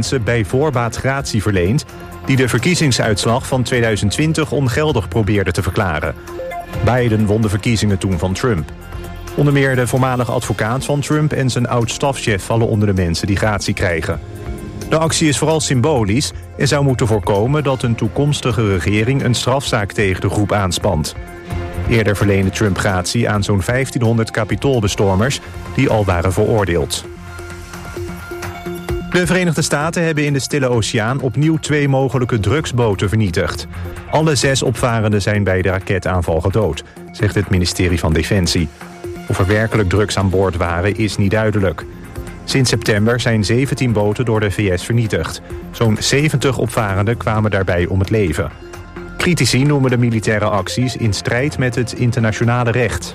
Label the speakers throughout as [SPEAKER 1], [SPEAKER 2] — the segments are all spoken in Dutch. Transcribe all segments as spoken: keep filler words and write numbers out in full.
[SPEAKER 1] mensen bij voorbaat gratie verleend die de verkiezingsuitslag van tweeduizend twintig ongeldig probeerden te verklaren. Biden won de verkiezingen toen van Trump. Onder meer de voormalige advocaat van Trump en zijn oud-stafchef vallen onder de mensen die gratie krijgen. De actie is vooral symbolisch en zou moeten voorkomen dat een toekomstige regering een strafzaak tegen de groep aanspant. Eerder verleende Trump gratie aan zo'n vijftienhonderd Capitoolbestormers die al waren veroordeeld. De Verenigde Staten hebben in de Stille Oceaan opnieuw twee mogelijke drugsboten vernietigd. Alle zes opvarenden zijn bij de raketaanval gedood, zegt het ministerie van Defensie. Of er werkelijk drugs aan boord waren is niet duidelijk. Sinds september zijn zeventien boten door de V S vernietigd. Zo'n zeventig opvarenden kwamen daarbij om het leven. Critici noemen de militaire acties in strijd met het internationale recht.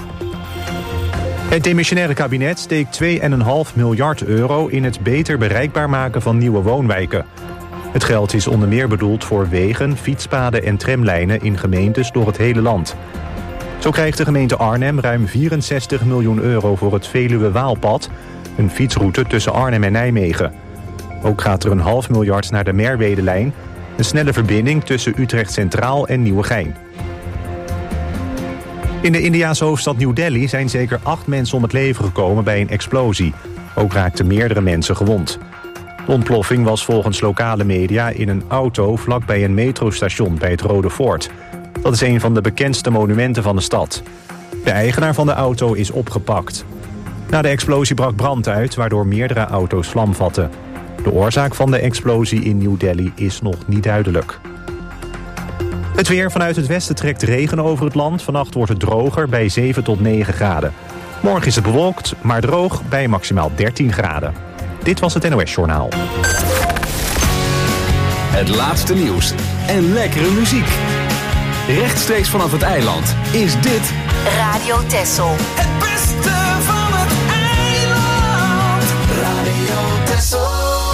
[SPEAKER 1] Het demissionaire kabinet steekt twee komma vijf miljard euro in het beter bereikbaar maken van nieuwe woonwijken. Het geld is onder meer bedoeld voor wegen, fietspaden en tramlijnen in gemeentes door het hele land. Zo krijgt de gemeente Arnhem ruim vierenzestig miljoen euro voor het Veluwe-Waalpad, een fietsroute tussen Arnhem en Nijmegen. Ook gaat er een half miljard naar de Merwedelijn, een snelle verbinding tussen Utrecht Centraal en Nieuwegein. In de Indiase hoofdstad New Delhi zijn zeker acht mensen om het leven gekomen bij een explosie. Ook raakten meerdere mensen gewond. De ontploffing was volgens lokale media in een auto vlakbij een metrostation bij het Rode Fort. Dat is een van de bekendste monumenten van de stad. De eigenaar van de auto is opgepakt. Na de explosie brak brand uit, waardoor meerdere auto's vlam vatten. De oorzaak van de explosie in New Delhi is nog niet duidelijk. Het weer: vanuit het westen trekt regen over het land. Vannacht wordt het droger bij zeven tot negen graden. Morgen is het bewolkt, maar droog bij maximaal dertien graden. Dit was het N O S Journaal.
[SPEAKER 2] Het laatste nieuws en lekkere muziek. Rechtstreeks vanaf het eiland is dit
[SPEAKER 3] Radio Texel.
[SPEAKER 4] Het beste van het eiland. Radio Texel.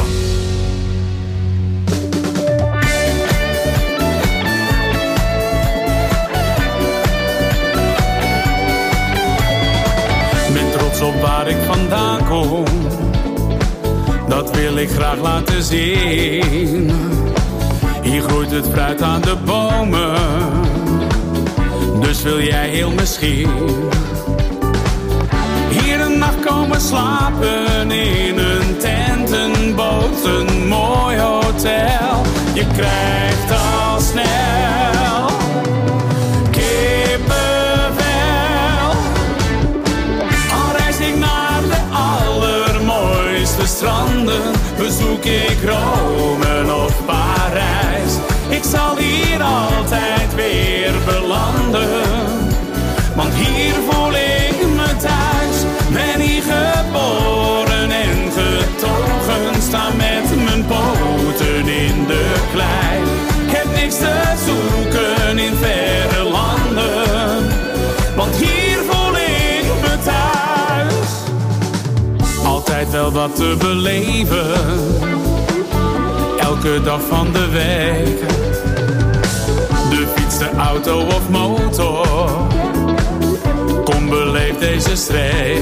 [SPEAKER 5] Ben trots op waar ik vandaan kom. Dat wil ik graag laten zien. Hier groeit het fruit aan de bomen. Dus wil jij heel misschien hier een nacht komen slapen in een tent, een boot, een mooi hotel. Je krijgt al snel kippenvel. Al reis ik naar de allermooiste stranden, bezoek ik Rome of Parijs. Ik zal hier altijd weer belanden, want hier voel ik me thuis. Ben hier geboren en getogen, sta met mijn poten in de klei. Ik heb niks te zoeken in verre landen, want hier voel ik me thuis. Altijd wel wat te beleven, elke dag van de week. De fiets, de auto of motor, kom beleef deze streek.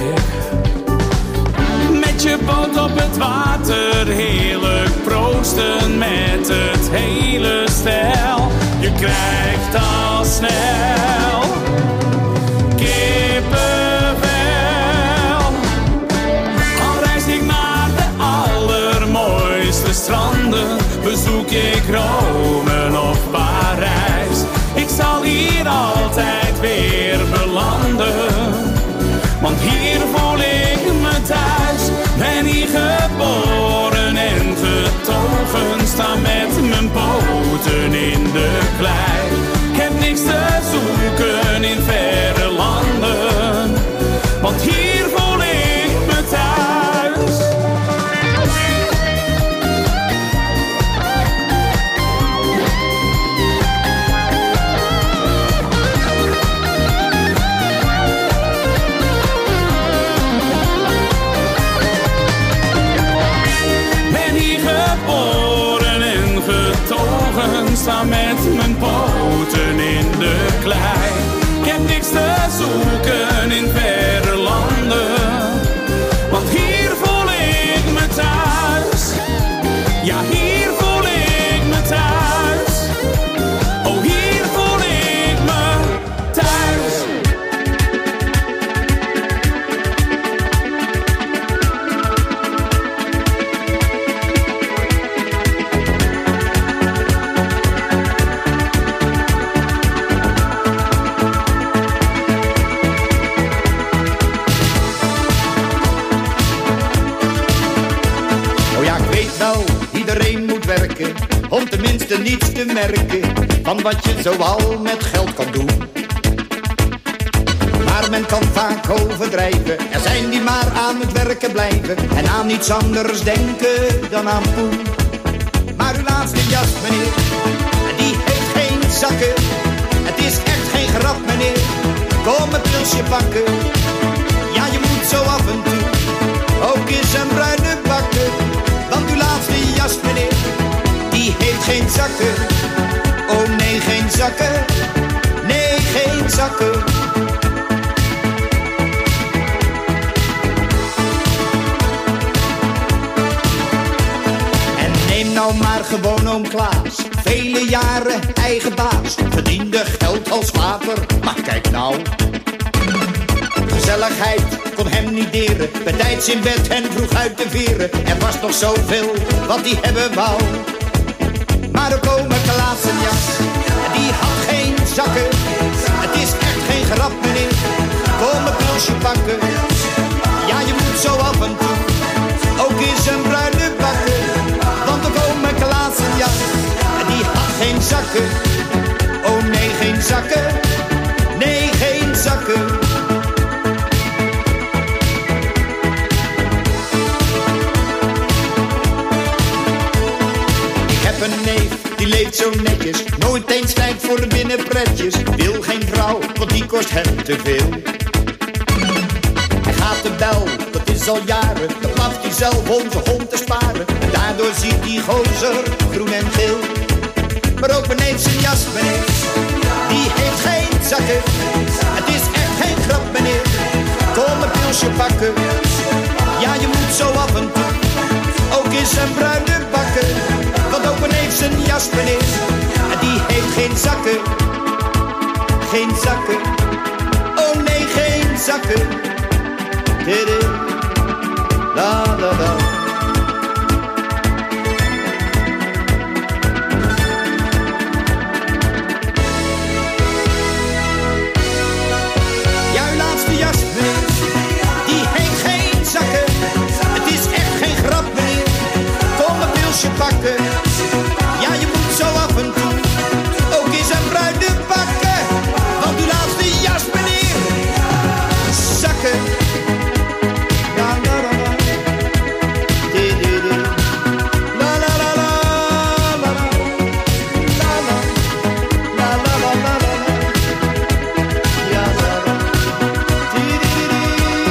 [SPEAKER 5] Met je boot op het water, heerlijk proosten met het hele stel. Je krijgt al snel kippenvel. Al reis ik naar de allermooiste stranden, bezoek ik Rome of Parijs. Ik zal hier altijd weer belanden, want hier voel ik me thuis. Ben hier geboren en getogen, sta met mijn poten in de klei. Ik heb niks te zoeken in verre landen, want hier voel ik me thuis. Sta met mijn poten in de klei. Ik heb niks te zoeken in verre landen, want hier voel ik me thuis.
[SPEAKER 3] wel, iedereen moet werken, om tenminste niets te merken van wat je zoal met geld kan doen. Maar men kan vaak overdrijven, er zijn die maar aan het werken blijven en aan niets anders denken dan aan poen. Maar uw laatste jas, meneer, die heeft geen zakken. Het is echt geen grap, meneer, kom een pilsje pakken. Ja, je moet zo af en toe ook eens een bruine bakken. Want uw laatste jas, meneer, die heeft geen zakken. Oh nee, geen zakken, nee, geen zakken. En neem nou maar gewoon oom Klaas, vele jaren eigen baas, verdiende geld als water, maar kijk nou. Gezelligheid kon hem niet deren, bij tijds in bed en vroeg uit de veren. Er was nog zoveel wat hij hebben wou. Maar ook ome Klaas zijn jas, die had geen zakken. Het is echt geen grap, meneer, kom een pilsje pakken. Ja, je moet zo af en toe ook eens een bruine bakken. Want ook ome Klaas zijn jas, die had geen zakken. Oh nee, geen zakken, nee, geen zakken. Een neef, die leeft zo netjes, nooit eens tijd voor de binnenpretjes. Wil geen vrouw, want die kost hem te veel. Hij gaat de bel, dat is al jaren, dan blaft hij zelf om zijn hond te sparen. Daardoor ziet die gozer groen en geel. Maar ook beneden zijn jas, meneer, die heeft geen zakken. Het is echt geen grap, meneer, kom een pilsje pakken. Ja, je moet zo af en toe ook eens een bruine bakken. Want ook heeft zijn jas, meneer, en die heeft geen zakken. Geen zakken, oh nee, geen zakken. Didi, la la la. Ja, uw laatste jas, meneer, die heeft geen zakken. Het is echt geen grap, meneer, kom een pilsje pakken. Ja, je moet zo af en toe ook eens een bruine pakken. Want uw laatste jas, meneer, zakken. La la la la, di di di. La la la la la la, la la, la la la la la, ja la la, di di di di,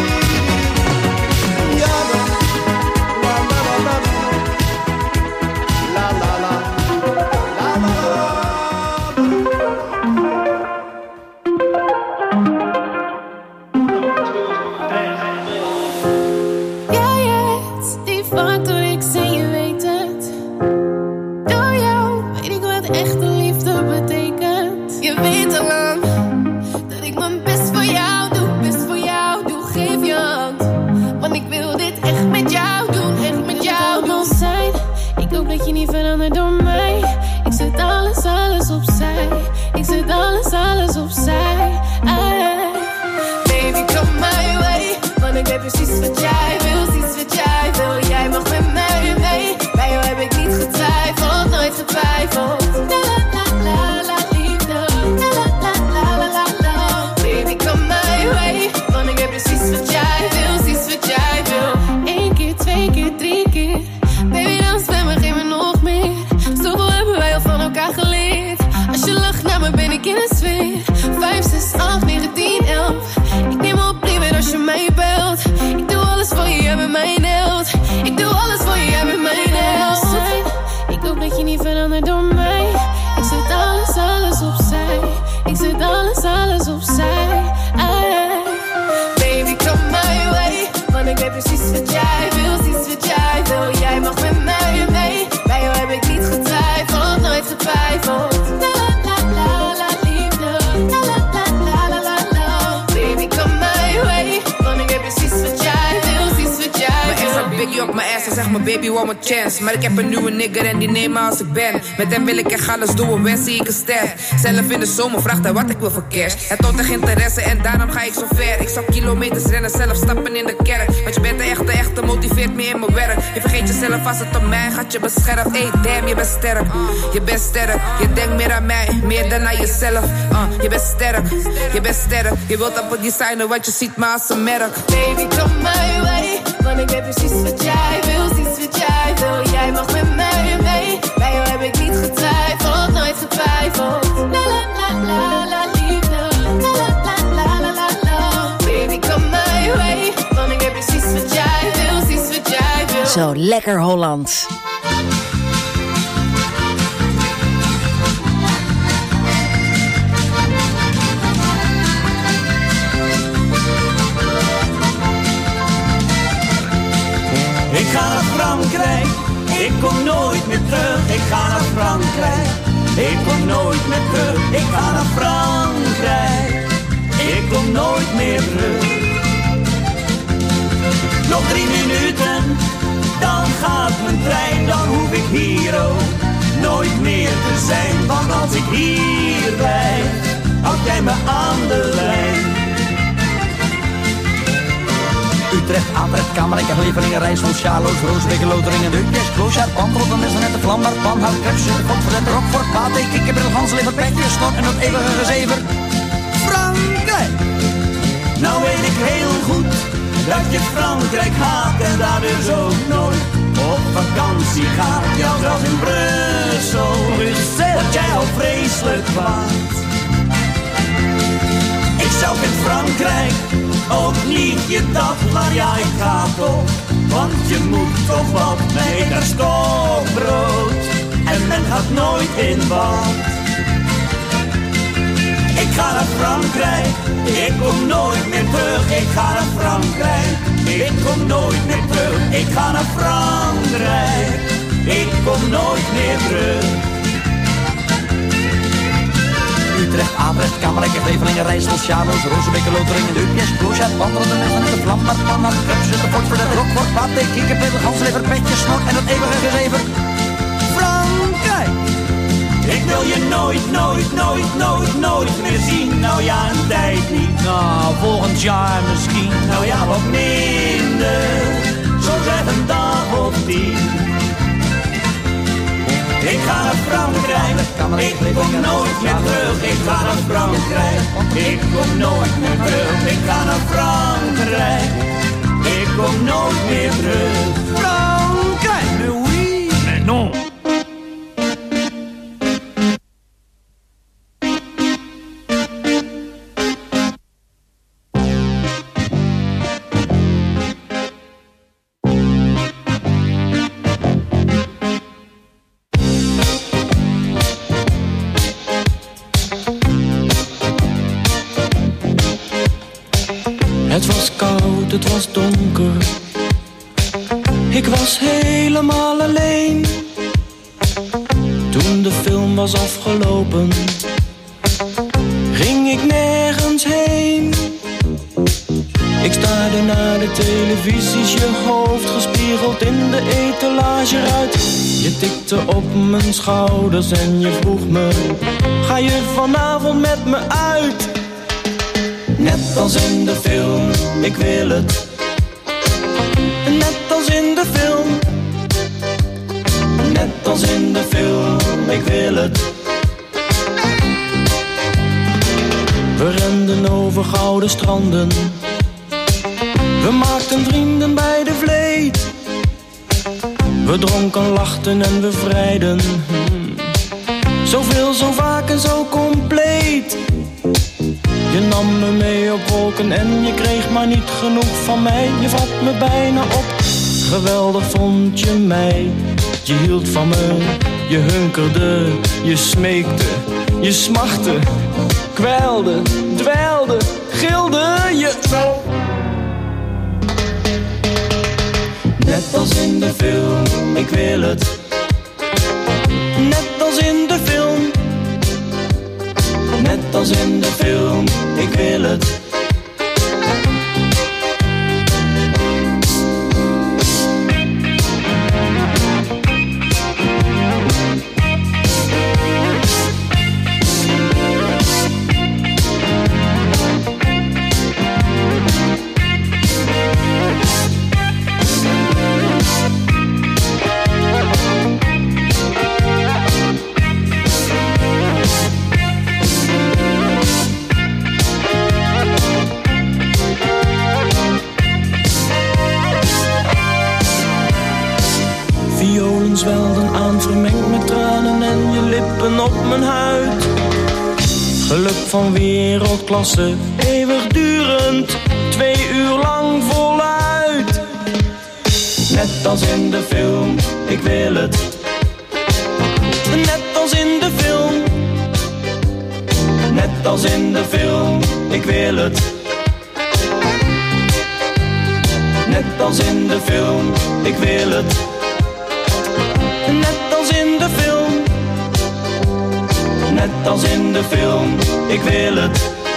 [SPEAKER 3] ja la, la la la la, la la la.
[SPEAKER 6] Biggie op mijn ass en zeg mijn baby wou mijn chance. Maar ik heb een nieuwe nigger en die neem me als ik ben. Met hem wil ik echt alles doen, en wens zie ik een ster. Zelf in de zomer vraagt hij wat ik wil voor cash. Het toont echt interesse en daarom ga ik zo ver. Ik zou kilometers rennen, zelf stappen in de kerk. Want je bent de echte, echte, motiveert me in mijn werk. Je vergeet jezelf als het om mij gaat, je beschermt. Ey, damn, je bent sterk, je bent sterk. Je denkt meer aan mij, meer dan aan jezelf. uh, Je bent sterk, je bent sterk. Je wilt op het designen, wat je ziet maar als een merk.
[SPEAKER 7] Baby, come my way, want ik weet precies wat jij wil, precies wat jij wil. Jij mag met mij mee, bij jou heb ik niet getwijfeld, nooit getwijfeld. La la la la la liefde, la la la la la la. Baby, come my way, want ik weet precies wat jij wil, precies wat jij wil.
[SPEAKER 8] Zo, lekker Hollands.
[SPEAKER 5] Ik ga naar Frankrijk, ik kom nooit meer terug. Ik ga naar Frankrijk, ik kom nooit meer terug. Ik ga naar Frankrijk, ik kom nooit meer terug. Nog drie minuten, dan gaat mijn trein. Dan hoef ik hier ook nooit meer te zijn. Want als ik hier blijf, houd jij me aan de lijn.
[SPEAKER 9] Utrecht, Atrecht, Kamerijk, Leveringen, Rijssel, Sjaloos, Roosbeek, Loteringen, Deukjes, Kloosjaard, Pantrotten, Messenet, Vlambaar, Panhout, Krepsen, Godverlet, Rockfort, Pate, Kikkerbril, Hanslever, Petje, Snor en dat eeuwige gezever. Frankrijk!
[SPEAKER 5] Nou weet ik heel goed dat je Frankrijk haat en daar dus ook nooit op vakantie gaat. Ja, zelfs in Brussel, Brussel, word jij al vreselijk kwaad. Ik zelf in Frankrijk ook niet je dat, maar ja, ik ga toch. Want je moet toch wat mee naar stokbrood. En men gaat nooit in bad. Ik ga naar Frankrijk, ik kom nooit meer terug. Ik ga naar Frankrijk, ik kom nooit meer terug. Ik ga naar Frankrijk, ik kom nooit meer terug.
[SPEAKER 9] Utrecht, Atrecht, Kamerijk, Leveringen, Rijssel, Sjaloos, Roosbeek, Loteringen, Deukjes, Kloosjaard, Pantrotten, Messenet, Vlambaar, Panhout, Krepsen, Godverlet, Rockfort, Pate, Kikkerbril, Hanslever, Petje, Snor en dat eeuwige gezever. Frankrijk!
[SPEAKER 5] Ik wil je nooit, nooit, nooit, nooit, nooit meer zien. Nou ja, een tijd niet.
[SPEAKER 9] Nou, volgend jaar misschien.
[SPEAKER 5] Nou ja, wat minder. Zo zeg een dag of tien. Ik ga naar Frankrijk, ik kom nooit meer terug. Ik ga naar Frankrijk, ik kom nooit meer terug. Ik ga naar Frankrijk, ik kom nooit meer terug.
[SPEAKER 9] Frankrijk, mais oui, mais non.
[SPEAKER 10] Het was koud, het was donker. Ik was helemaal alleen. Toen de film was afgelopen, ging ik nergens heen. Ik staarde naar de televisies, je hoofd gespiegeld in de etalageruit. Je tikte op mijn schouders en je vroeg me, ga je vanavond met me uit? Net als in de film, ik wil het. Net als in de film. Net als in de film, ik wil het. We renden over gouden stranden. We maakten vrienden bij de vleet. We dronken, lachten en we vrijden. Hmm. Zoveel, zo vaak en zo compleet. Je nam me mee op wolken en je kreeg maar niet genoeg van mij. Je vat me bijna op, geweldig vond je mij. Je hield van me, je hunkerde, je smeekte, je smachtte, kwijlde, dweilde, gilde je zo. Net als in de film, ik wil het. Net als in de film. Net als in de film, ik wil het. op mijn huid. Geluk van wereldklasse, eeuwigdurend, twee uur lang voluit. Net als in de film, ik wil het. Net als in de film. Net als in de film, ik wil het. Net als in de film, ik wil het. Net als in de film. Net als in de film, ik wil het.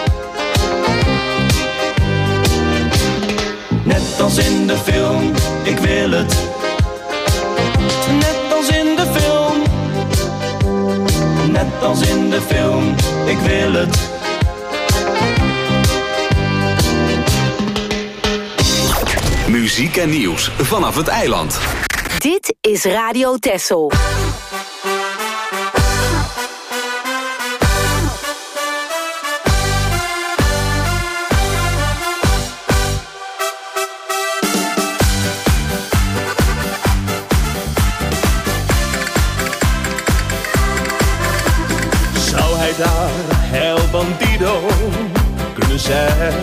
[SPEAKER 10] Net als in de film, ik wil het. Net als in de film. Net als in de film, ik wil het.
[SPEAKER 2] Muziek en nieuws vanaf het eiland.
[SPEAKER 8] Dit is Radio Texel.
[SPEAKER 10] Zou hij daar El Bandido kunnen zijn?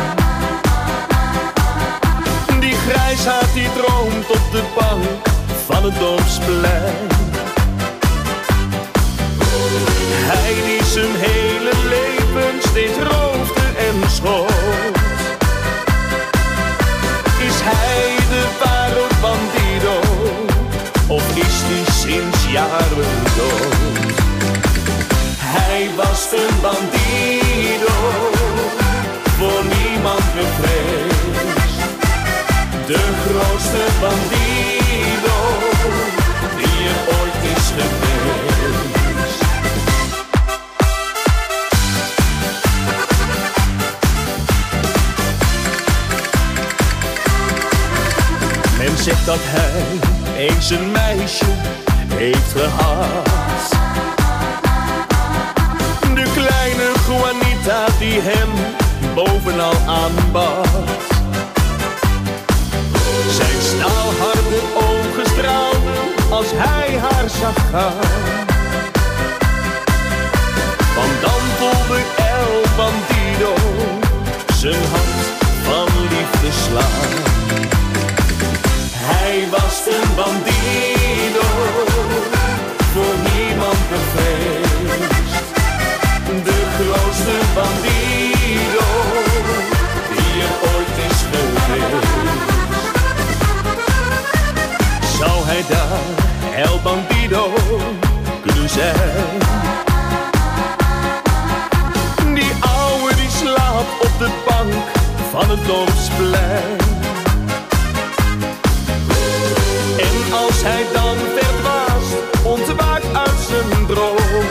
[SPEAKER 10] Die grijsaard die droomt op de bank van het dorpsplein. Hij die zijn hele leven steeds roofde en schoot. Is hij de ware bandido? Of is die sinds jaren dood? Hij was een bandido, voor niemand bevreesd. De grootste bandido die er ooit is geweest. Men zegt dat hij eens een meisje heeft gehad. De kleine Juanita die hem bovenal aanbad. Zijn staalharde ogen straalden als hij haar zag gaan. Want dan voelde El Bandido zijn hart van liefde slaan. Hij was een bandido, voor niemand bevreesd. De grootste bandido die er ooit is geweest. Zou hij daar El Bandido kunnen zijn? Die ouwe die slaapt op de bank van het dorpsplein. En als hij dan verdwaast, ontwaakt uit zijn droom,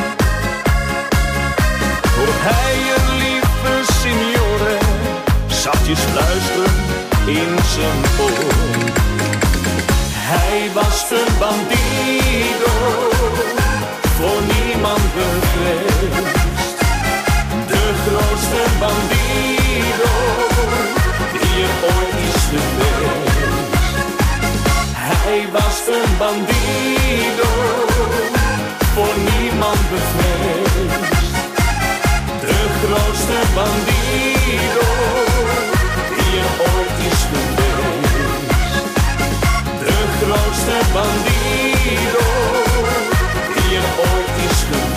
[SPEAKER 10] hoort hij een lieve signore zachtjes fluisteren in zijn oor. Hij was een bandido, voor niemand bevreesd. De grootste bandido die er ooit is geweest. Hij was een bandido, voor niemand bevreesd. De grootste bandido die er ooit is geweest. De grootste bandido die er ooit is geweest.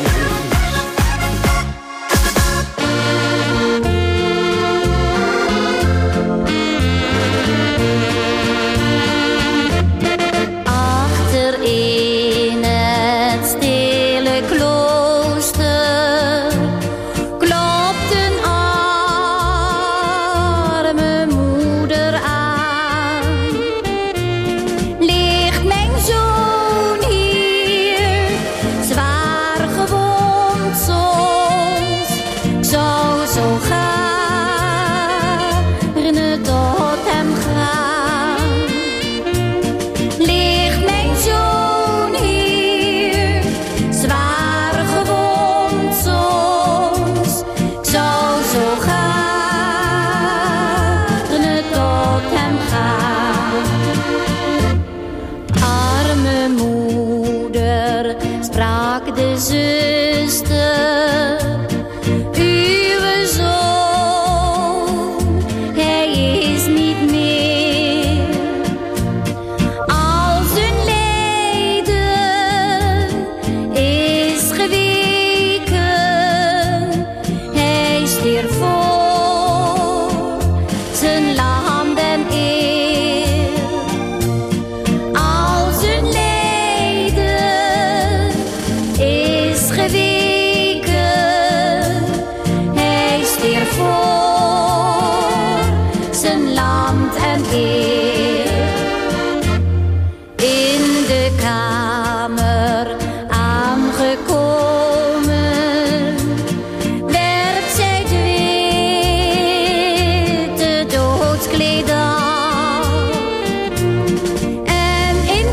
[SPEAKER 11] Achter in het stille klooster klopten sprak de zuster. Uw zoon, hij is niet meer. Al zijn lijden is geweken. Hij stierf voor zijn land en eer. Al zijn lijden is geweken. Hij stierf voor zijn land en eer. In de kamer aangekomen werd zij het witte doodskleed aan. En in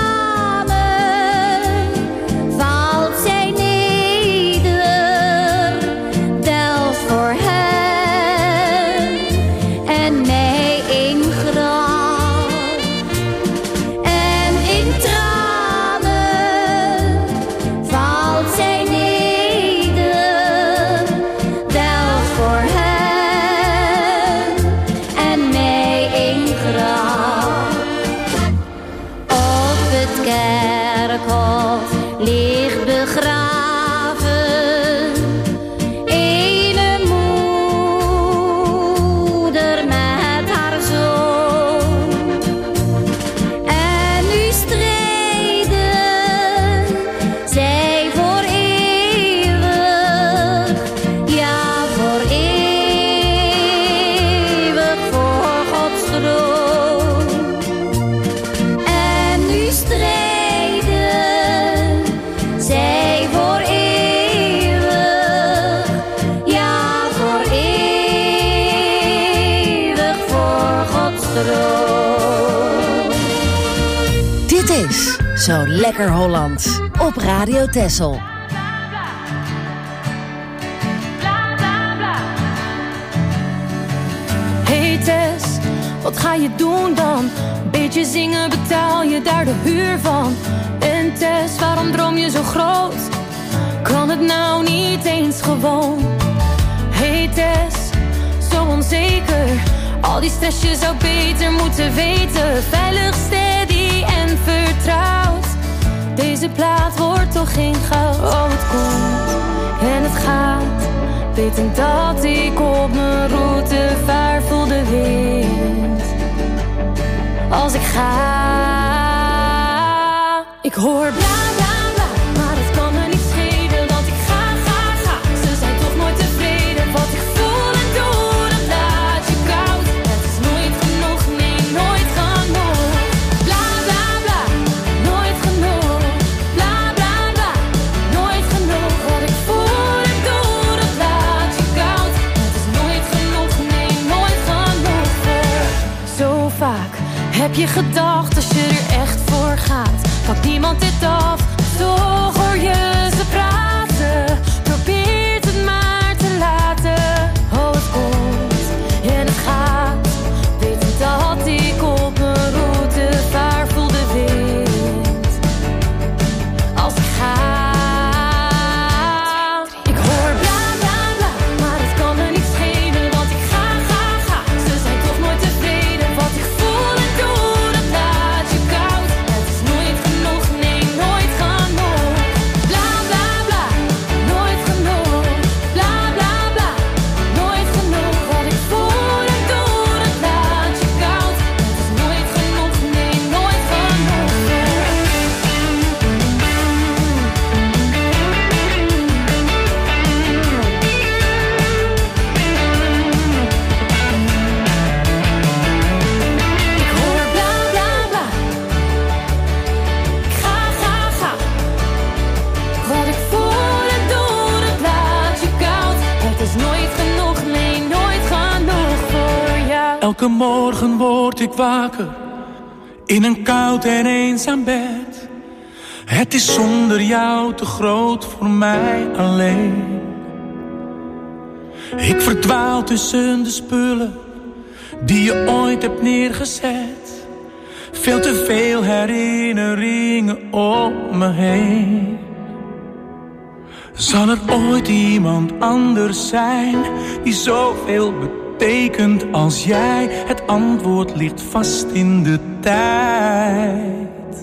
[SPEAKER 11] tranen valt zij neder, delft voor hem en mij in graf. En in tranen valt zij neder, delft voor hem en mij in graf. Op het kerkhof ligt begraven ene moeder met haar zoon. En nu strijden zij voor eeuwig, ja voor eeuwig voor Gods troon. En nu strijden zij voor eeuwig, ja voor eeuwig voor Gods troon.
[SPEAKER 12] Dit is Zo Lekker Hollands op Radio Texel.
[SPEAKER 13] Hey Tess, wat ga je doen dan? Beetje zingen, betaal je daar de huur van? En Tess, waarom droom je zo groot? Kan het nou niet eens gewoon? Hey Tess, zo onzeker. Al die stress, je zou beter moeten weten. Veilig, steady en vertrouwd. Deze plaat wordt toch geen goud. Oh, het komt en het gaat. Wetend dat ik op mijn route vaar, voel de wind. Als ik ga, ik hoor bla bla bla, maar het kan me niet schelen, want ik ga, ga, ga. Ze zijn toch nooit tevreden, wat ik voel en doe, dat laat je koud. Het is nooit genoeg, nee, nooit genoeg. Bla bla bla, nooit genoeg. Bla bla bla, nooit genoeg. Wat ik voel en doe, dat laat je koud. Het is nooit genoeg, nee, nooit genoeg voor. Zo vaak heb je gedacht, als je er echt voor gaat, pakt niemand dit af, toch hoor je ze praten. Probeert het maar te laten. Oh, het komt en het gaat. Wetend dat ik op mijn route vaar, voel de wind. Als ik ga, ik hoor bla bla bla, maar het kan me niet schelen, want ik ga, ga, ga. Ze zijn toch nooit tevreden, wat ik voel en doe, dat laat je koud. Het is nooit genoeg, nee, nooit genoeg. Bla bla bla, nooit genoeg. Bla bla bla, nooit genoeg. Wat ik voel en doe, dat laat je koud. Het is nooit genoeg, nee, nooit genoeg. Ik hoor bla bla bla. Ik ga, ga, ga. Wat ik voel en doe, dat laat je koud. Het is nooit genoeg, nee, nooit genoeg voor jou.
[SPEAKER 10] Elke morgen word ik wakker in een koud en eenzaam bed. Het is zonder jou te groot voor mij alleen. Ik verdwaal tussen de spullen die je ooit hebt neergezet. Veel te veel herinneringen om me heen. Zal er ooit iemand anders zijn die zoveel betekent als jij? Het antwoord ligt vast in de tijd.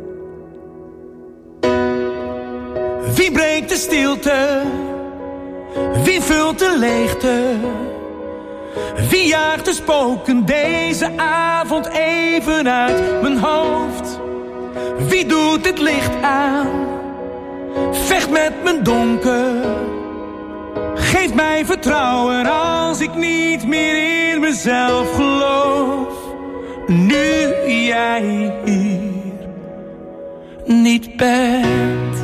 [SPEAKER 10] Wie breekt de stilte? Wie vult de leegte? Wie jaagt de spoken deze avond even uit mijn hoofd? Wie doet het licht aan? Vecht met mijn donker. Geef mij vertrouwen als ik niet meer in mezelf geloof. Nu jij hier niet bent.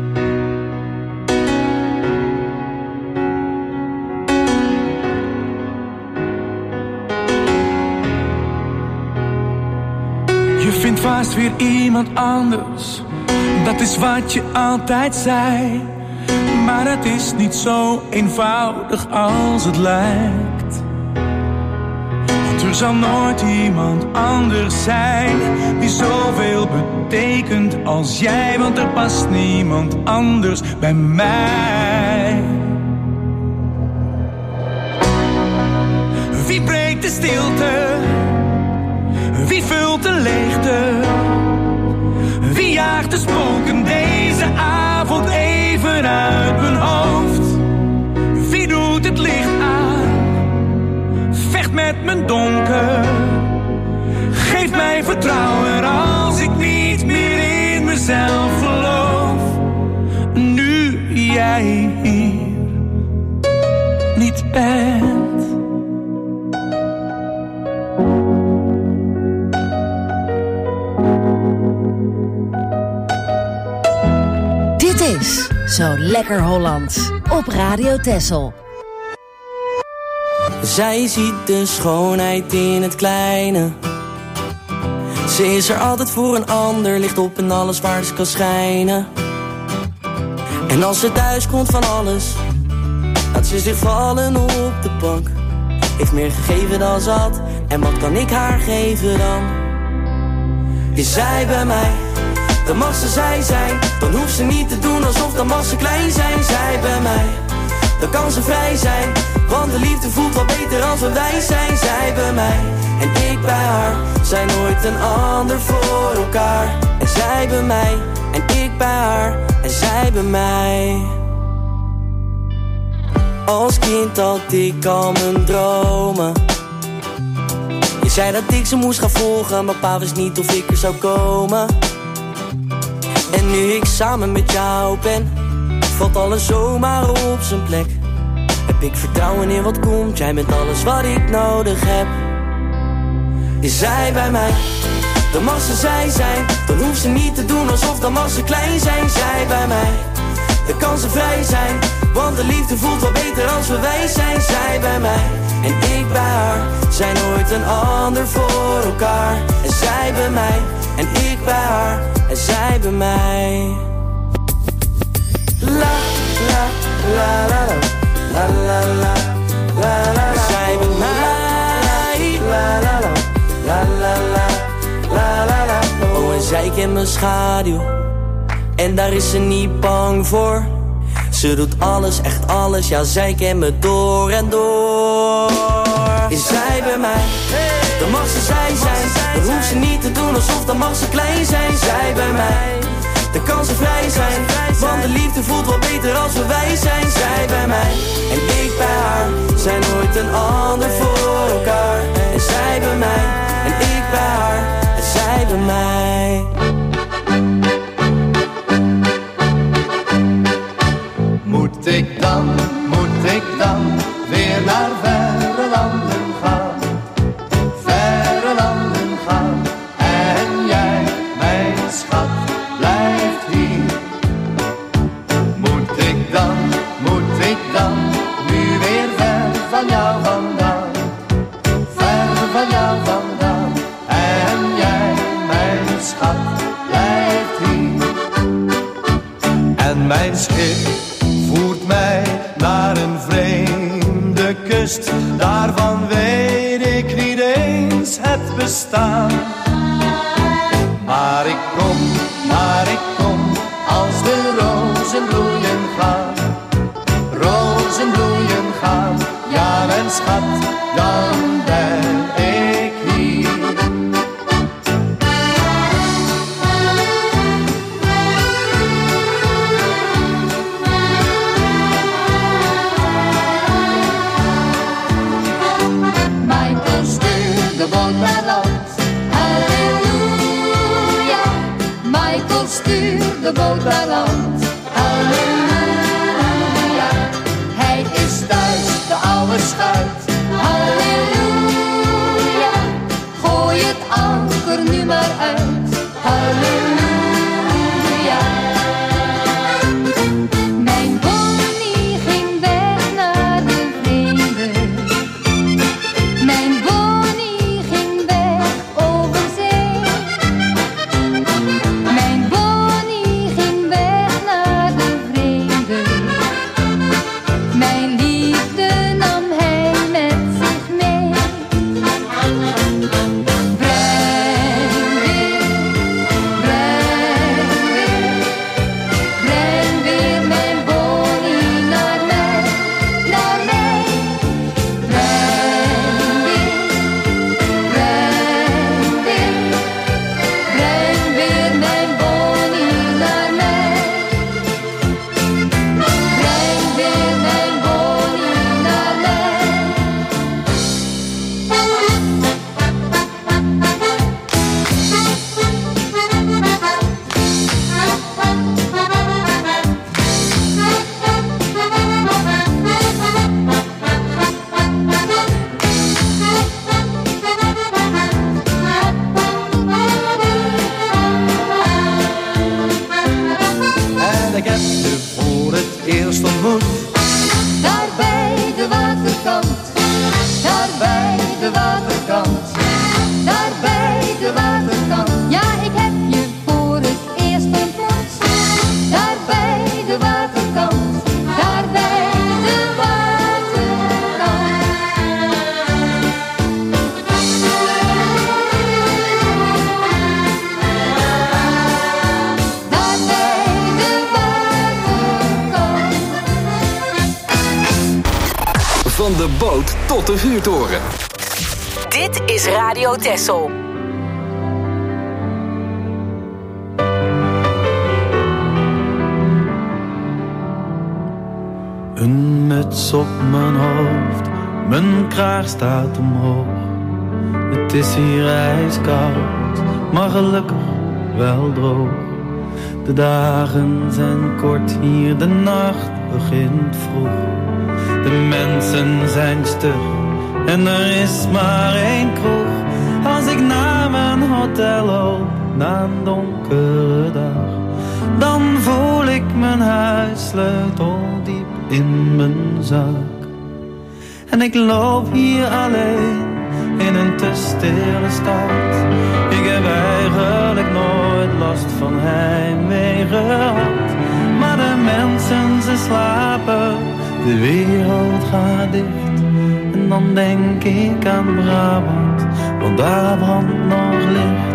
[SPEAKER 10] Je vindt vast weer iemand anders. Dat is wat je altijd zei. Maar het is niet zo eenvoudig als het lijkt. Want er zal nooit iemand anders zijn die zoveel betekent als jij. Want er past niemand anders bij mij. Wie breekt de stilte? Wie vult de leegte? Wie jaagt de spoken deze avond even uit mijn hoofd? Wie doet het licht aan? Vecht met mijn donker. Geef mij vertrouwen als ik niet meer in mezelf geloof. Nu jij hier niet bent.
[SPEAKER 12] Dit is Zo Lekker Hollands op Radio Texel.
[SPEAKER 14] Zij ziet de schoonheid in het kleine. Ze is er altijd voor een ander, ligt op in alles waar ze kan schijnen. En als ze thuis komt van alles, laat ze zich vallen op de bank. Heeft meer gegeven dan ze had, en wat kan ik haar geven dan? Is zij bij mij? Dan mag ze zij zijn. Dan hoeft ze niet te doen alsof dan mag ze klein zijn. Zij bij mij, dan kan ze vrij zijn. Want de liefde voelt wel beter als we wij zijn. Zij bij mij en ik bij haar zijn nooit een ander voor elkaar. En zij bij mij en ik bij haar en zij bij mij. Als kind had ik al mijn dromen. Je zei dat ik ze moest gaan volgen, maar pa wist niet of ik er zou komen. En nu ik samen met jou ben, valt alles zomaar op zijn plek. Heb ik vertrouwen in wat komt, jij bent alles wat ik nodig heb. Is zij bij mij, dan mag ze zij zijn. Dan hoeft ze niet te doen alsof dan mag ze klein zijn. Zij bij mij, dan kan ze vrij zijn. Want de liefde voelt wel beter als we wij zijn. Zij bij mij en ik bij haar zijn nooit een ander voor elkaar. En zij bij mij en ik bij haar en zij bij mij. La la la la la la la la la. Zij bij mij. La la la la la la la la. Oh, en zij kent mijn schaduw en daar is ze niet bang voor. Ze doet alles, echt alles, ja zij kent me door en door. Is zij bij mij, dan mag ze zij zijn. Dan hoeft ze niet te doen alsof dan mag ze klein zijn. Zij bij mij, dan kan ze vrij zijn. Want de liefde voelt wel beter als we wij zijn. Zij bij mij en ik bij haar zijn nooit een ander voor elkaar. En zij bij mij en ik bij haar en zij bij mij.
[SPEAKER 3] Moet ik dan, moet ik dan weer naar verre landen gaan, verre landen gaan, en jij, mijn schat, blijft hier. Moet ik dan, moet ik dan, nu weer ver van jou vandaan, ver van jou vandaan, en jij, mijn schat, blijft hier. En mijn schip voert mij naar een vreemde kust, daarvan weet ik niet eens het bestaan. Maar ik kom, maar ik kom, als de rozen bloeien gaan, schat, dan ben ik hier.
[SPEAKER 11] Michael stuurt de boot naar land, halleluja. Michael stuurt de boot naar land, halleluja. Hij is thuis, de oude schuit, halleluja. Gooi het anker nu maar uit, halleluja. Mijn Bonnie ging weg naar de vrede. Mijn Bonnie ging weg over zee. Mijn Bonnie ging weg naar de vrede. Mijn liefde nam hij met zich mee. Breng weer, breng weer, breng weer mijn Bonnie naar mij, naar mij. Breng weer, breng weer, breng weer mijn Bonnie naar mij. Breng weer mijn Bonnie naar mij.
[SPEAKER 3] En ik heb je voor het eerst ontmoet.
[SPEAKER 11] Daar bij de waterkant, daar bij de waterkant, daar bij de waterkant. Ja, ik heb je voor het eerst ontmoet. Daar bij de waterkant, daar bij de waterkant. Daar bij de waterkant.
[SPEAKER 2] Van de boot tot de vuurtoren.
[SPEAKER 8] Dit is Radio Texel.
[SPEAKER 10] Een muts op mijn hoofd, mijn kraag staat omhoog. Het is hier ijskoud, maar gelukkig wel droog. De dagen zijn kort hier, de nacht begint vroeg. De mensen zijn stug en er is maar één kroeg. Als ik naar mijn hotel loop, na een donkere dag, dan voel ik mijn huissleutel diep in mijn zak. En ik loop hier alleen in een te stille stad. Ik heb eigenlijk nooit last van heimwee gehad. Maar de mensen, ze slapen, de wereld gaat dicht. En dan denk ik aan Brabant, want daar brandt nog licht.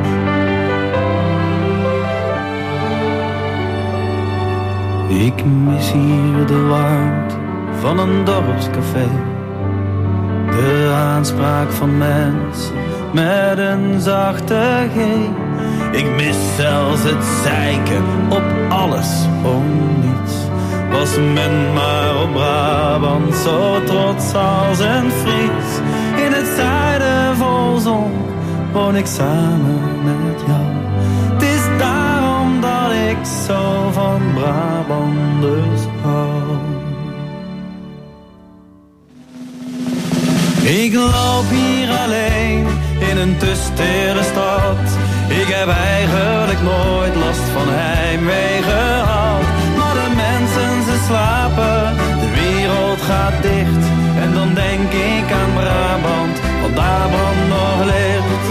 [SPEAKER 10] Ik mis hier de warmte van een dorpscafé. De aanspraak van mensen met een zachte G. Ik mis zelfs het zeiken op alles om niets. Was men maar op Brabant zo trots als een Fries. In het zuiden vol zon woon ik samen met jou. Het is daarom dat ik zo van Brabanders hou. Ik loop hier alleen in een te stille stad. Ik heb eigenlijk nooit last van heimwee gehad. Maar de mensen, ze slapen, de wereld gaat dicht. En dan denk ik aan Brabant, want daar brandt nog licht.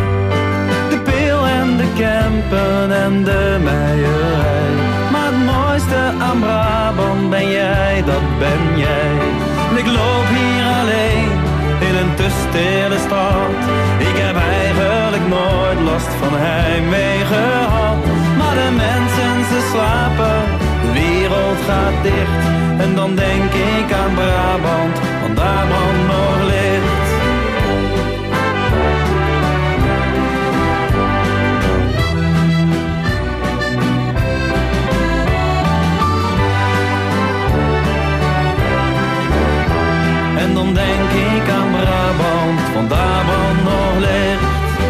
[SPEAKER 10] en de meierij. Maar het mooiste mooiste aan Brabant ben jij, dat ben jij. Ik loop hier alleen in een te stille stad. Ik heb eigenlijk nooit last van heimwee gehad. Maar de mensen, ze slapen, de wereld gaat dicht. En dan denk ik aan Brabant, want daar brandt nog licht. En dan denk ik aan Brabant, want daar brandt nog licht.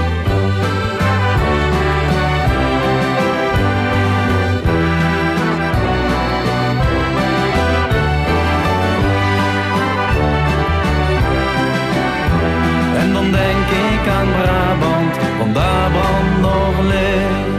[SPEAKER 10] En dan denk ik aan Brabant, want daar brandt nog licht.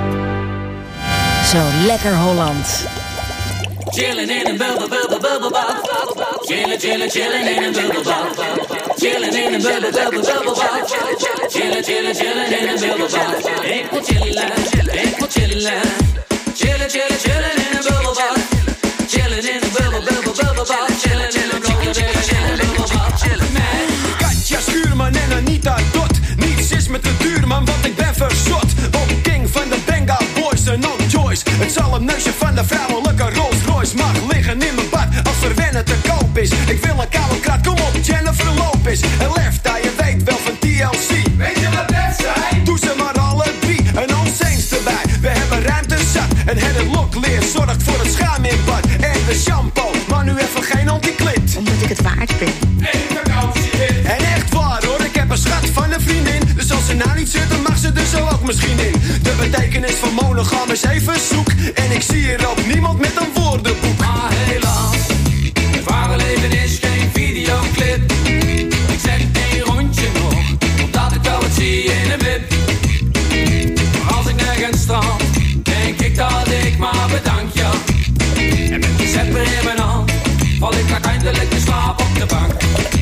[SPEAKER 12] Zo lekker Holland.
[SPEAKER 15] Chillin' in een bubbel, bubbel, bubbelbad. Chillin', chillin', chillin' in een bubbelbad. Chillin' in een bubbel, bubbel, bubbelbad. Chillin', chillin', chillin' in een bubbelbad. Ik wil chillen, ik wil chillen. Chillin', chillin', chillin' in een bubbelbad. Chillin' in een bubbel, bubbel, bubbelbad. Chillin' in een bubbel, chillin' bubbelbad.
[SPEAKER 16] Katja Schuurman en Anita Dot. Niets is met de duurman, want ik ben verzot. Op King van de Benga Boys en no choice. Het zal een neusje van de vrouwelijke Rolls Royce mag liggen in mijn bad als er wennen te koop is. Ik wil een koude krat, kom op, Jennifer Lopez. En Lefta, je weet wel van T L C. Weet je wat dat zijn? Doe ze maar alle drie en ons eens erbij. We hebben ruimte zat en het lokleer zorgt voor het schaam in bad. En de shampoo, maar nu even geen anti-klit.
[SPEAKER 17] Omdat ik het waard ben.
[SPEAKER 16] Eén vakantie en echt waar hoor, ik heb een schat van een vriendin. Dus als ze nou niet zit, dan mag ze er zo ook misschien in. De betekenis van monogam is even zoek. En ik zie hier ook niemand met een woordenboek.
[SPEAKER 15] Maar helaas, het ware leven is geen videoclip. Ik zeg één rondje nog, omdat ik wel wat zie in een wip. Maar als ik nergens strand, denk ik dat ik maar bedank ja. En met die zepper in mijn hand, val ik uiteindelijk in slaap op de bank.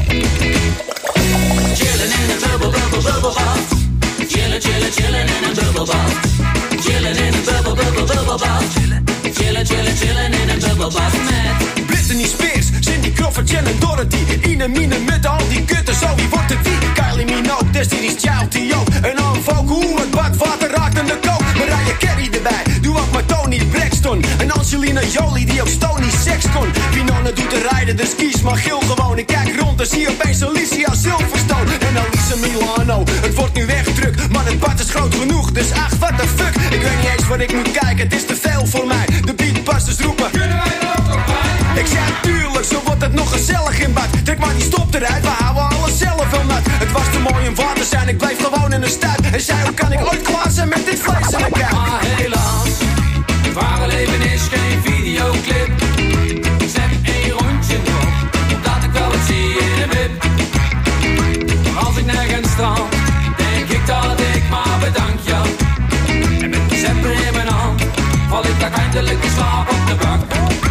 [SPEAKER 15] Chillen in een bubbel, bubbel, bubbelbad. Chillen, chillen, chillen in een bubbelbad. Chillen in een bubbel, bubbel, bubbelbad. Chillen, chillen, chillen in een bubbelbad met
[SPEAKER 16] Britney Spears, Cindy Crawford, Jen en Dorothy. Ine, Mine, met al die kutten, zo wie wordt het wie? Kylie Minogue, Destiny's Child, T O. En dan folk, hoe het badwater raakt in de kook. Mariah Carey erbij, doe ook maar Tony Braxton. En Angelina Jolie, die op Stony Sex kon. Winona doet de rijden, de skis, maar gil gewoon. Ik kijk rond en zie opeens Alicia Silverstone. En Alice Milano, het wordt nu echt druk. Maar het bad is groot genoeg, dus ach, what the fuck. Ik weet niet eens waar ik moet kijken, het is te veel voor mij. De beatbusters roepen, kunnen wij er ook nog bij? Ik zei tuurlijk, zo wordt het nog gezellig in bad. Trek maar die stop eruit, we houden alles zelf wel nat. Het was te mooi om water zijn, ik bleef gewoon in de stuip. En zei, hoe kan ik ooit klaar zijn met dit vlees in de kuip?
[SPEAKER 15] maar helaas, het ware leven is geen videoclip. Ik zeg één rondje nog, omdat ik wel wat zie in een wip. Maar als ik nergens strand, denk ik dat ik maar bedank ja. En met die zepper in mijn hand, val ik uiteindelijk in slaap op de bank.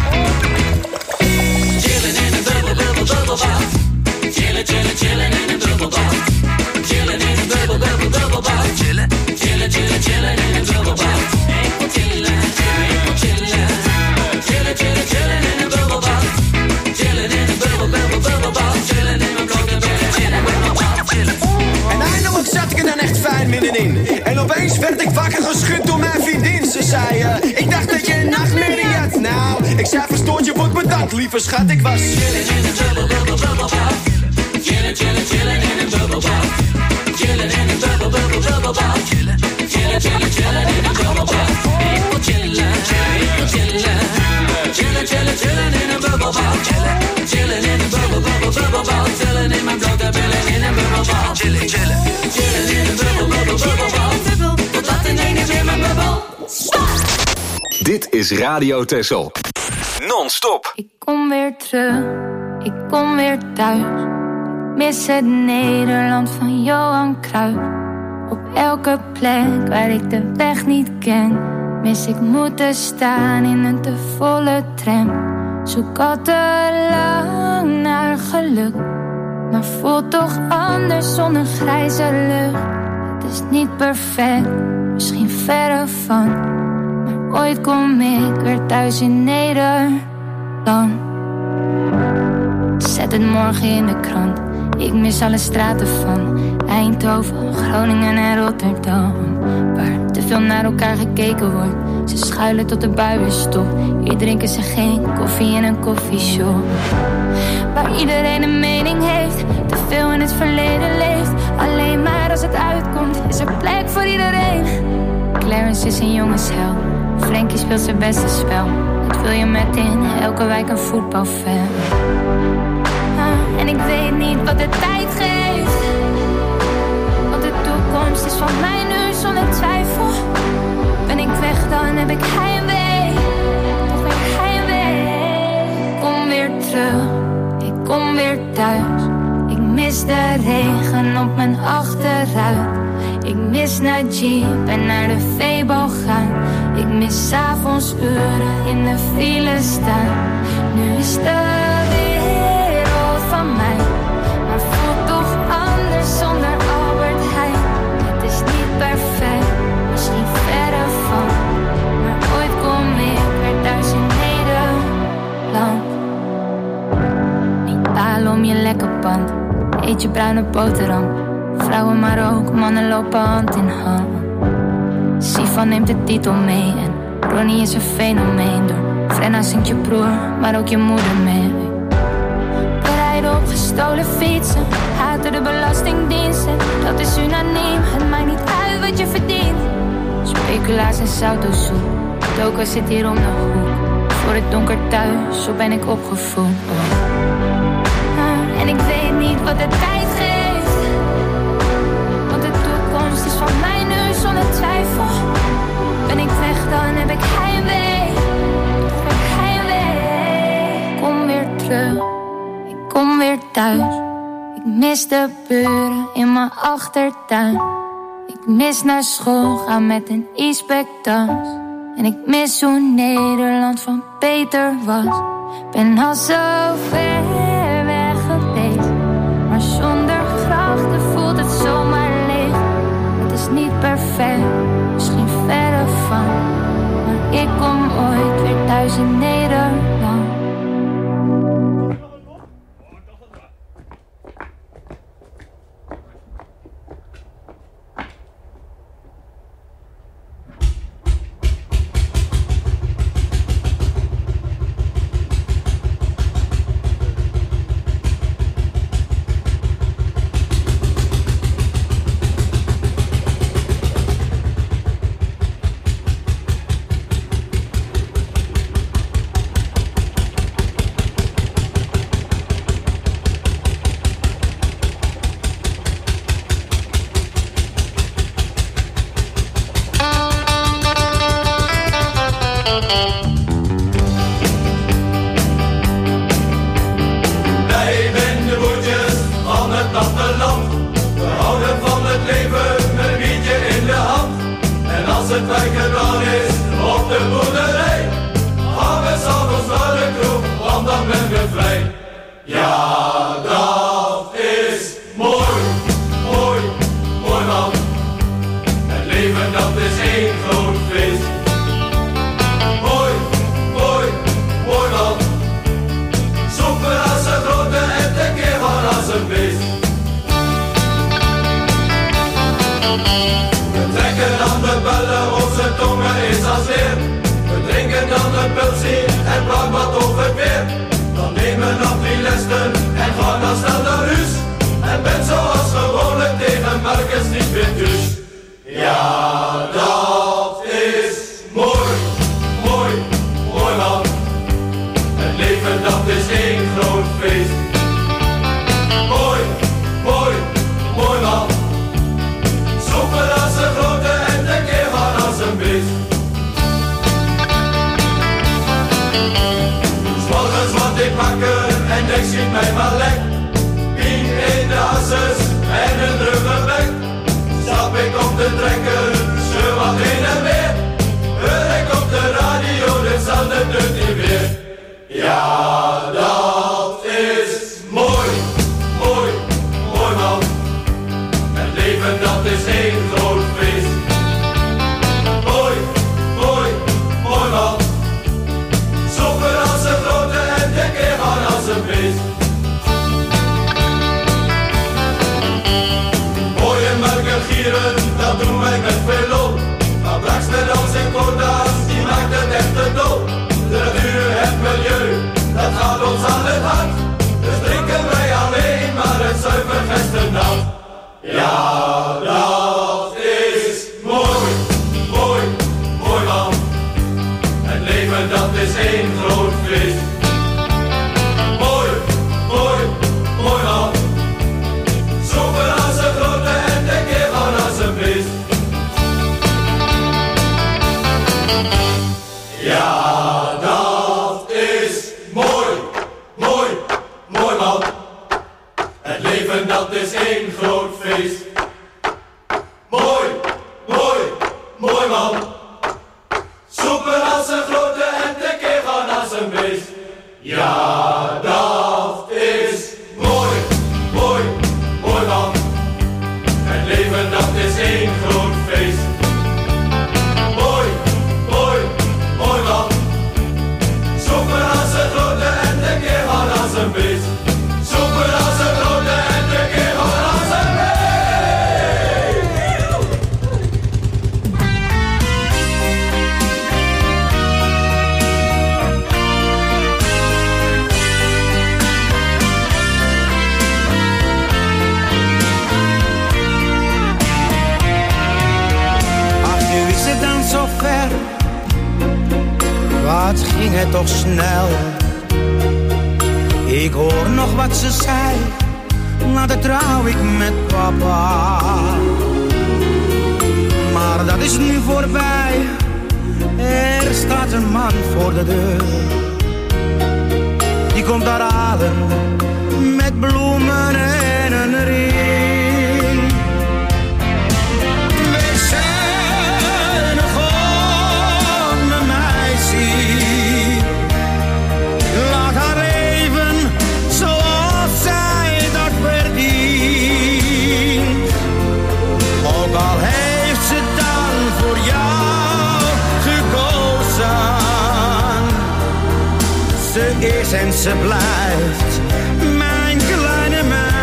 [SPEAKER 15] Chillen in een bubbel, bubbel, bubbelbad. Chillen, chillen, chillen in een bubbelbad. Chillen in een bubbel, bubbel, bubbelbad. Chillen, chillen, chillen, chillen in een bubbelbad. Ik wil chillen, ik wil chillen. Chillen, chillen, chillen in een bubbelbad. Chillen in een bubbel, bubbel, bubbelbad. Chillen in mijn blote billen in een bubbelbad. Chillen.
[SPEAKER 16] En eindelijk zat ik er dan echt fijn middenin. En opeens werd ik wakker geschud door mijn vriendin. Ze zei, uh, ik dacht dat je een nachtmerrie had. Nou, ik zei verstoord, je wordt bedankt, lieve schat, ik was
[SPEAKER 15] chillen in een bubbel, bubbel, bubbelbad. Chillen, chillen, chillen in een bubbelbad. Chillen in een bubbel, bubbel, bubbelbad. Chillen, chillen, chillen, chillen in een bubbelbad. Ik wil chillen, ik wil chillen. Chillen, chillen, chillen in een bubbelbad. Chillen, chillen in een bubbel, bubbel, bubbelbad. Chillen in mijn blote billen in een bubbelbad. Chillen, chillen, chillen in een bubbel, bubbel, bubbelbad. Totdat ineens in mijn bubbel.
[SPEAKER 2] Dit is Radio Texel. Non-stop.
[SPEAKER 13] Ik kom weer terug, ik kom weer thuis. Mis het Nederland van Johan Cruijff. Op elke plek waar ik de weg niet ken, mis ik moeten staan in een te volle tram. Zoek al te lang naar geluk, maar voelt toch anders zonder grijze lucht. Het is niet perfect, misschien verre van, maar
[SPEAKER 17] ooit kom ik weer thuis in Nederland. Zet het morgen in de krant. Ik mis alle straten van Eindhoven, Groningen en Rotterdam, waar te veel naar elkaar gekeken wordt. Ze schuilen tot de bui weer stopt. Hier drinken ze geen koffie in een koffieshop, waar iedereen een mening heeft, te veel in het verleden leeft. Alleen maar als het uitkomt is er plek voor iedereen. Clarence is een jongensheld, Frankie speelt zijn beste spel. Het wil je met in elke wijk een voetbalfan. Ah, en ik weet niet wat de tijd geeft, want de toekomst is van mij nu zonder twijfel. Ben ik weg dan heb ik heimwee, toch weer heimwee. Ik kom weer terug, ik kom weer thuis. Ik mis de regen op mijn achteruit. Ik mis naar Jeep en naar de Febo gaan. Ik mis 's avonds uren in de file staan. Nu is de wereld van mij, maar voelt toch anders zonder Albert Heijn. Het is niet perfect, misschien verre van, maar ooit kom ik weer thuis in Nederland. Niet balen om je lekker pand, eet je bruine boterham. Vrouwen maar ook, mannen lopen hand in hand. Sivan neemt de titel mee en Ronnie is een fenomeen. Door Frenna zingt je broer, maar ook je moeder mee. We rijden op gestolen fietsen, haten de belastingdiensten. Dat is unaniem, het maakt niet uit wat je verdient. Speculaas en sautosoep, Toka zit hier om de hoek. Voor het donker thuis, zo ben ik opgevoed. Oh. Ah, en ik weet niet wat de tijd geeft, want de toekomst is van mij nu zonder twijfel. Ben ik weg dan heb ik heimwee, toch weer heimwee. Ik kom weer terug, ik kom weer thuis. Ik mis de buren in mijn achtertuin. Ik mis naar school gaan met een e-spectas. En ik mis hoe Nederland van beter was. Ben al zo ver weg geweest, maar zonder grachten voelt het zomaar leeg. Het is niet perfect, misschien verre van, maar ik kom ooit weer thuis in Nederland.
[SPEAKER 18] En een drukke bek, stap ik op de trekker, ze wat Ja, dat is mooi, mooi, mooi man. Het leven dat is één groot feest. Mooi, mooi, mooi man. Zoeken als een grote en de keer gewoon als een beest. Ja, dat is mooi, mooi, mooi man. Het leven dat is één groot feest. Mooi, mooi, mooi man. Soepen als een grote en de keer gewoon als een beest. Ja, dat is mooi, mooi, mooi man. Het leven dat is één groot feest. Mooi, mooi, mooi man. Soepen als een grote en de keer gewoon als een beest. Soepen als een grote en de keer gewoon als een beest.
[SPEAKER 19] Ach, nu is het dan zo ver. Wat ging het toch snel. Ik hoor nog wat ze zei. Later trouw ik met papa. Maar dat is nu voorbij. Er staat een man voor de deur. Die komt daar halen met bloemen en een ring. We zijn gewoon een meisje. Laat haar leven zoals zij dat verdient. Ook al heeft ze dan voor jou gekozen. Ze is en ze blijft mijn kleine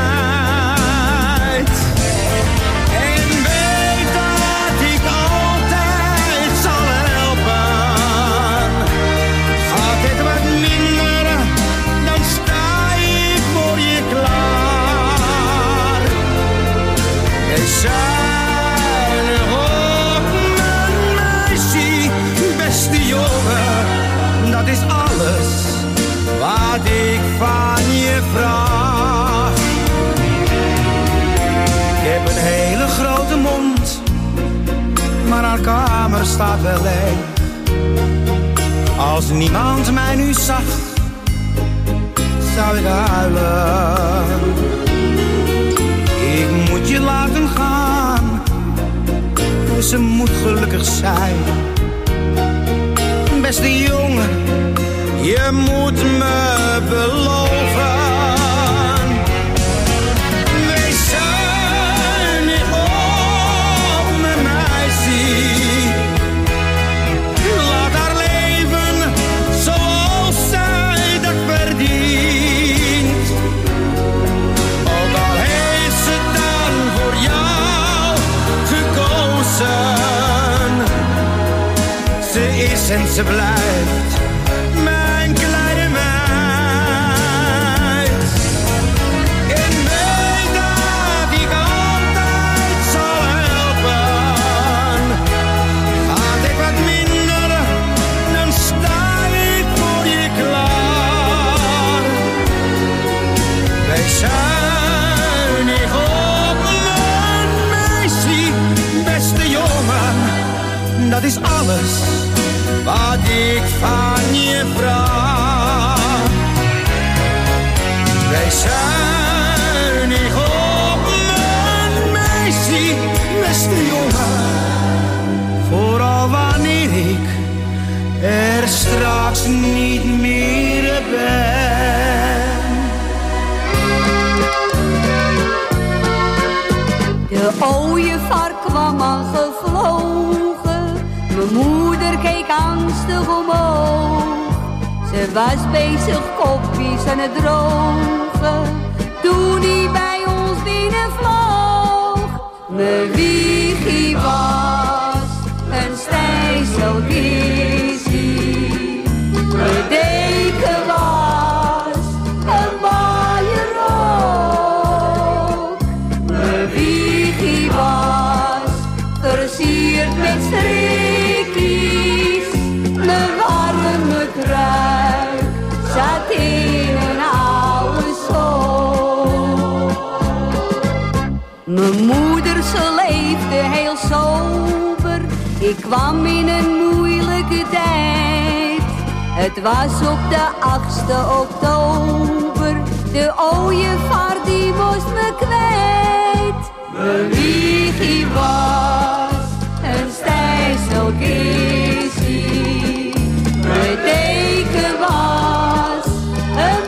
[SPEAKER 19] meid. En weet dat ik altijd zal helpen. Gaat het wat minder, dan sta ik voor je klaar. En zuinig op mijn meisje, beste jongen, dat is alles wat ik van je vraag. Ik heb een hele grote mond, maar haar kamer staat wel leeg. Als niemand mij nu zag, zou ik huilen. Ik moet je laten gaan, ze moet gelukkig zijn. Beste jongen, je moet me beloven. Wees zuinig op mijn meisje. Laat haar leven zoals zij dat verdient. Ook al heeft ze dan voor jou gekozen. Ze is en ze blijft mijn kleine meid. En weet dat ik altijd zal helpen. Gaat ik wat minder, dan sta ik voor je klaar. Wees zuinig op mijn meisje, beste jongen, dat is alles wat ik van je vraag. Wees zuinig op mijn meisje, beste jongen, vooral wanneer ik er straks niet meer ben.
[SPEAKER 20] De ooievaar kwam aangevlogen. Mijn moeder keek angstig omhoog. Ze was bezig kopjes aan het drogen. Toen hij bij ons binnenvloog. Mijn wiegje was een stijzelkissie. Mijn deken was een waaierrook. Mijn wiegje kwam in een moeilijke tijd. Het was op de achtste oktober. De ooievaar die moest me kwijt. Mijn wiegje was een stijzelkeesie. Mijn deken was een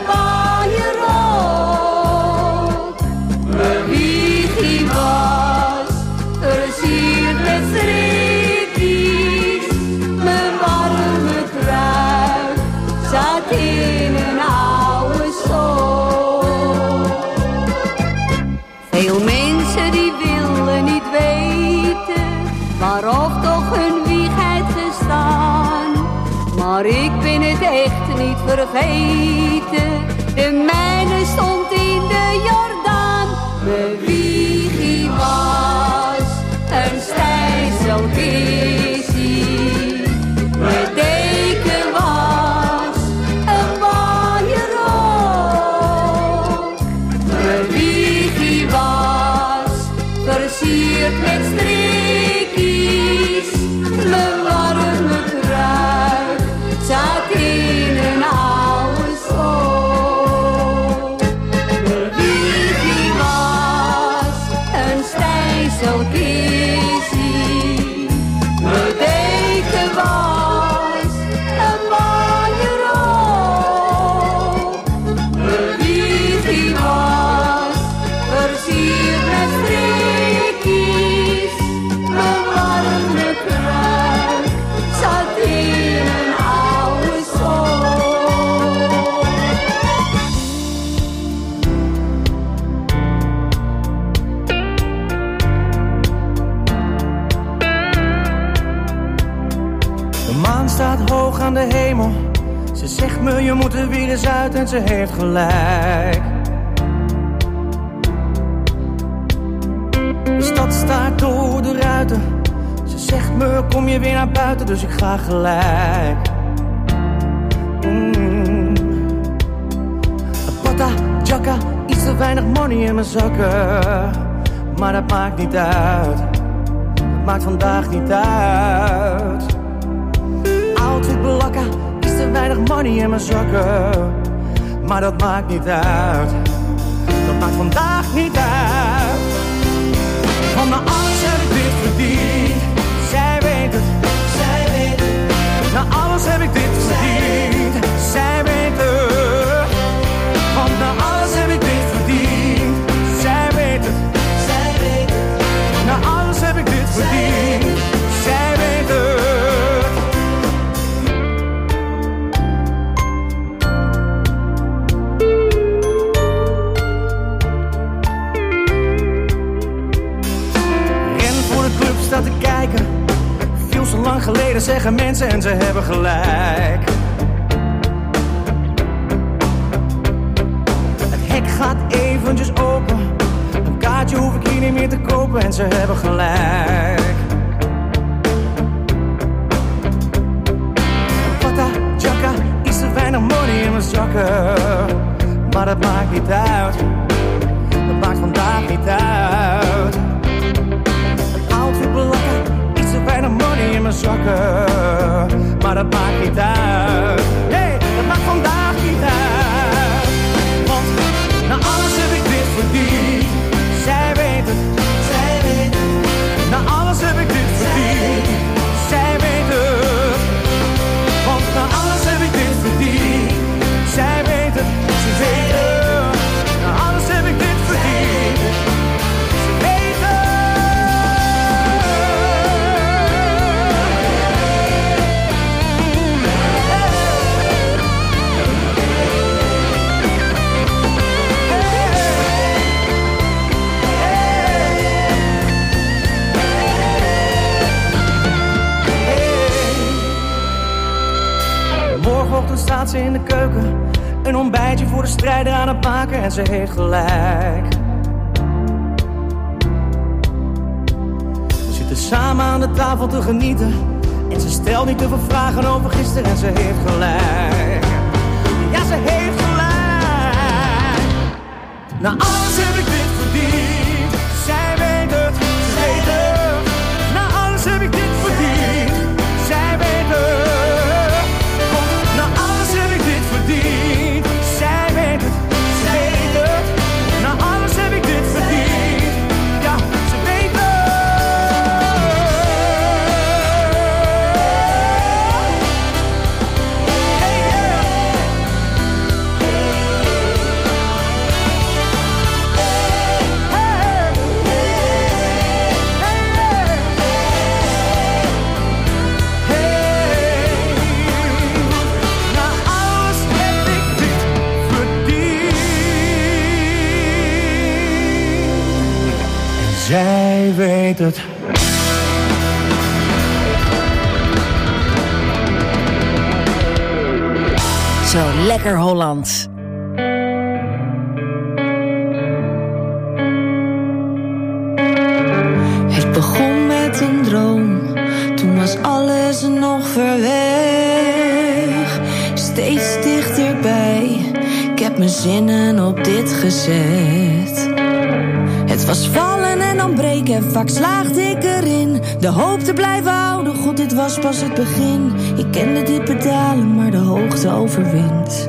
[SPEAKER 20] waaierrok. Mijn wiegje was versierd met streepjes. Mijn warme kruik zat in een oude sok. Veel mensen die willen niet weten waarop toch hun wieg heeft gestaan. Maar ik ben het echt niet vergeten. De mijne stond in de Jordaan. Mijn wiegje was een stijzelkeesie. Mijn deken was een waaierok. Mijn wiegje was versierd met streekjes. Mijn warme kruik zat in een oude sok. Mijn wiegje was een stijzelkeesie. Mijn deken was een waaierok. Mijn wiegje was versierd met streekjes. Mijn warme kruik zat in een oude sok.
[SPEAKER 19] De maan staat hoog aan de hemel. Ze zegt me je moet er weer eens uit en ze heeft gelijk. De stad staart door de ruiten. Ze zegt me kom je weer naar buiten, dus ik ga gelijk. Mm. Pata, jacka, iets te weinig money in mijn zakken. Maar dat maakt niet uit. Dat maakt vandaag niet uit. Outfit belakka, iets te weinig money in mijn zakken. Maar dat maakt niet uit. Dat maakt vandaag niet uit. Van mijn alles heb ik dit verdiend. Zij weet het, zij weet het. Na alles heb ik dit verdiend. Zij weet het. Want na alles heb ik dit verdiend. Zij weet het, zij weet het. Na alles heb ik dit verdiend. Zij weet het. Te kijken. Veel zo lang geleden zeggen mensen en ze hebben gelijk. Het hek gaat eventjes open. Een kaartje hoef ik hier niet meer te kopen en ze hebben gelijk. Pata, jacka, iets te weinig money in mijn zakken. Maar dat maakt niet uit. Dat maakt vandaag niet uit. Outfit belakka, iets te weinig money in mijn zakken. Maar dat maakt niet uit. Nee, dat maakt vandaag niet uit. Want na alles heb ik dit verdiend. Zij weet het, zij weet het. Na alles heb ik dit verdiend. Zij weet het. Want na alles heb ik dit verdiend. Zij weet het, ze weet het. Na alles heb ik dit verdiend. Ze weet het. Morgenochtend staat ze in de keuken. Een ontbijtje voor de strijder aan het maken en ze heeft gelijk. We zitten samen aan de tafel te genieten. En ze stelt niet te veel vragen over gisteren en ze heeft gelijk. Ja, ze heeft gelijk. Na alles heb ik dit verdiend. Zij weet het, ze weet het. Na alles heb ik dit verdiend. jij weet het.
[SPEAKER 12] Zo lekker Hollands.
[SPEAKER 21] Het begon met een droom, toen was alles nog ver weg. Steeds dichterbij, ik heb mijn zinnen op dit gezet. Het was vallen en dan breken, vaak slaagde ik erin. De hoop te blijven houden, god dit was pas het begin. Ik ken de diepe dalen, maar de hoogte overwint.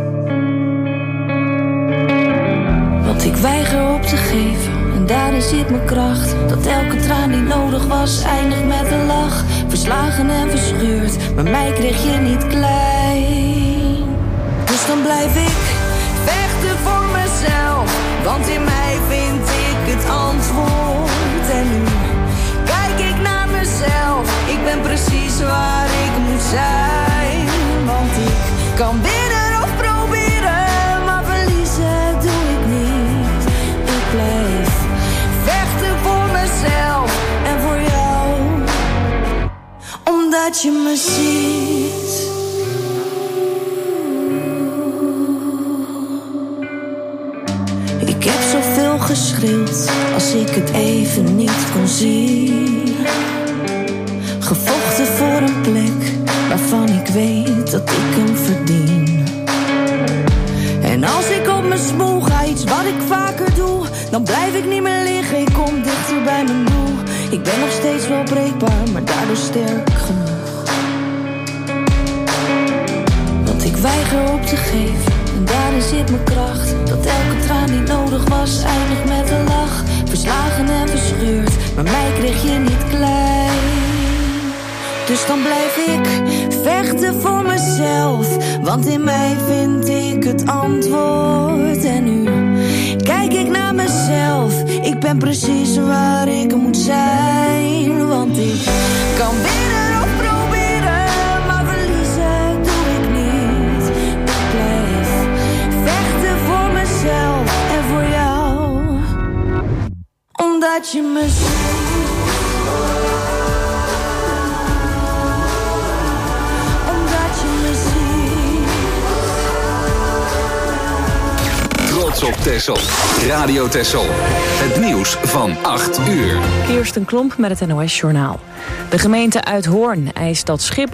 [SPEAKER 21] Want ik weiger op te geven, en daarin zit mijn kracht. Dat elke traan die nodig was, eindigt met een lach. Verslagen en verscheurd, maar mij kreeg je niet klein. Dus dan blijf ik vechten voor mezelf, want in mij vind ik het antwoord. En nu kijk ik naar mezelf, ik ben precies waar ik moet zijn. Want ik kan winnen of proberen, maar verliezen doe ik niet. Ik blijf vechten voor mezelf en voor jou, omdat je me ziet. Ik heb zoveel geschreeuwd als ik het even niet kon zien. Gevochten voor een plek waarvan ik weet dat ik hem verdien. En als ik op me smoel ga, iets wat ik vaker doe, dan blijf ik niet meer liggen, ik kom dichter bij mijn doel. Ik ben nog steeds wel breekbaar, maar daardoor sterk genoeg. Want ik weiger op te geven, en daarin zit mijn kracht. Dat elke traan die nodig was, eindigt met een lach. Verslagen en verscheurd, maar mij kreeg je niet klein. Dus dan blijf ik vechten voor mezelf, want in mij vind ik het antwoord. En nu kijk ik naar mezelf, ik ben precies waar ik moet zijn. Want ik kan winnen of proberen, maar verliezen doe ik niet. Ik blijf vechten voor mezelf en voor jou, omdat je me ziet.
[SPEAKER 2] Trots op Texel. Radio Texel. Het nieuws van acht uur.
[SPEAKER 22] Kirsten Klomp met het N O S Journaal. De gemeente Uithoorn eist dat Schip